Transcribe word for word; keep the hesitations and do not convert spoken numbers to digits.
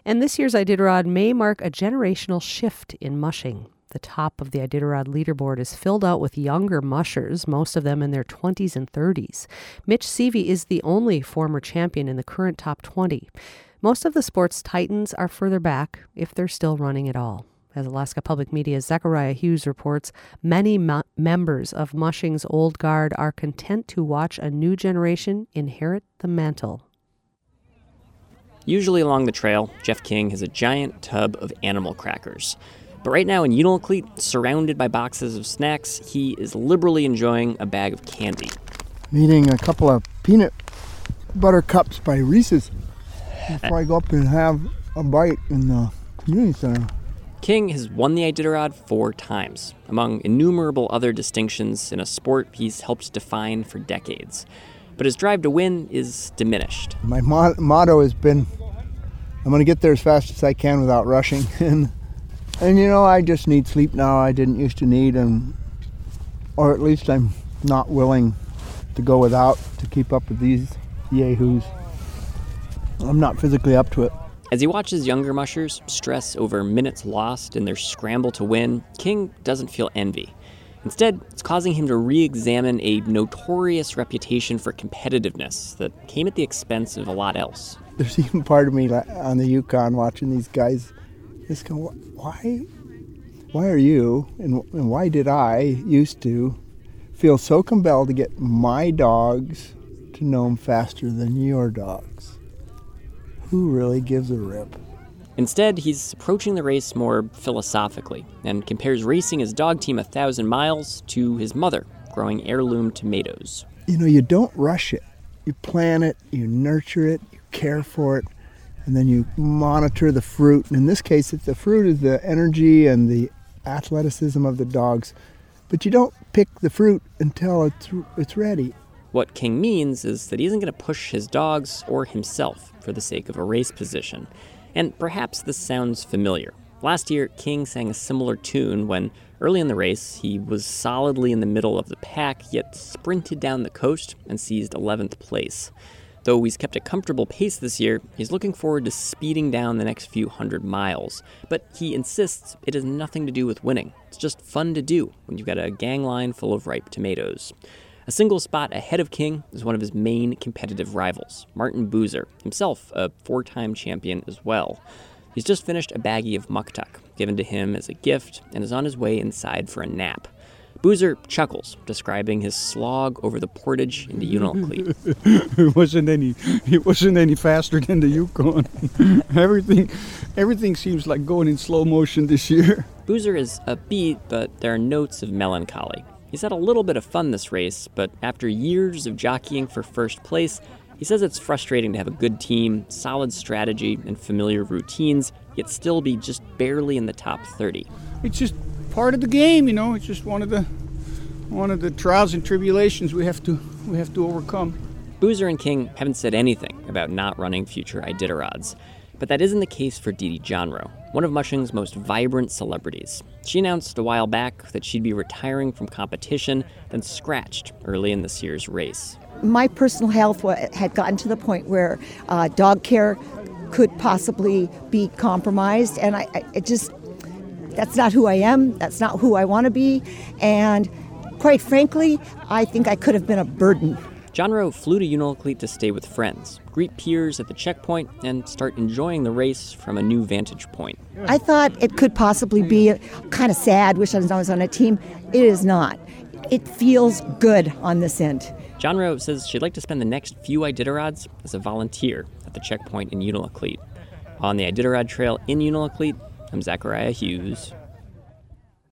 And this year's Iditarod may mark a generational shift in mushing. The top of the Iditarod leaderboard is filled out with younger mushers, most of them in their twenties and thirties. Mitch Seavey is the only former champion in the current top twenty. Most of the sport's titans are further back, if they're still running at all. As Alaska Public Media's Zachariah Hughes reports, many mu- members of mushing's old guard are content to watch a new generation inherit the mantle. Usually along the trail, Jeff King has a giant tub of animal crackers. But right now in Unalakleet, surrounded by boxes of snacks, he is liberally enjoying a bag of candy. I'm eating a couple of peanut butter cups by Reese's before I go up and have a bite in the community center. King has won the Iditarod four times, among innumerable other distinctions in a sport he's helped define for decades. But his drive to win is diminished. My mo- motto has been, I'm going to get there as fast as I can without rushing. and, and, you know, I just need sleep now I didn't used to need, and or at least I'm not willing to go without to keep up with these yahoos. I'm not physically up to it. As he watches younger mushers stress over minutes lost in their scramble to win, King doesn't feel envy. Instead, it's causing him to re-examine a notorious reputation for competitiveness that came at the expense of a lot else. There's even part of me on the Yukon watching these guys just go, why, why are you, and, and why did I used to feel so compelled to get my dogs to know them faster than your dogs? Who really gives a rip? Instead, he's approaching the race more philosophically and compares racing his dog team a thousand miles to his mother growing heirloom tomatoes. You know, you don't rush it. You plant it, you nurture it, you care for it, and then you monitor the fruit. And in this case, the fruit is the energy and the athleticism of the dogs. But you don't pick the fruit until it's it's ready. What King means is that he isn't going to push his dogs or himself for the sake of a race position. And perhaps this sounds familiar. Last year, King sang a similar tune when, early in the race, he was solidly in the middle of the pack, yet sprinted down the coast and seized eleventh place. Though he's kept a comfortable pace this year, he's looking forward to speeding down the next few hundred miles. But he insists it has nothing to do with winning. It's just fun to do when you've got a gang line full of ripe tomatoes. A single spot ahead of King is one of his main competitive rivals, Martin Buser, himself a four-time champion as well. He's just finished a baggie of muktuk, given to him as a gift, and is on his way inside for a nap. Buser chuckles, describing his slog over the portage into Unalakleet. It wasn't any, it wasn't any faster than the Yukon. everything, everything seems like going in slow motion this year. Buser is upbeat, but there are notes of melancholy. He's had a little bit of fun this race, but after years of jockeying for first place, he says it's frustrating to have a good team, solid strategy, and familiar routines, yet still be just barely in the top thirty. It's just part of the game, you know. It's just one of the one of the trials and tribulations we have to we have to overcome. Buser and King haven't said anything about not running future Iditarods. But that isn't the case for Dee Dee Jonrowe, one of mushing's most vibrant celebrities. She announced a while back that she'd be retiring from competition, then scratched early in this year's race. My personal health had gotten to the point where uh, dog care could possibly be compromised, and I, I it just, that's not who I am, that's not who I want to be, and quite frankly, I think I could have been a burden. Jonrowe flew to Unalakleet to stay with friends, greet peers at the checkpoint, and start enjoying the race from a new vantage point. I thought it could possibly be kind of sad, wish I was on a team. It is not. It feels good on this end. Jonrowe says she'd like to spend the next few Iditarods as a volunteer at the checkpoint in Unalakleet. On the Iditarod Trail in Unalakleet, I'm Zachariah Hughes.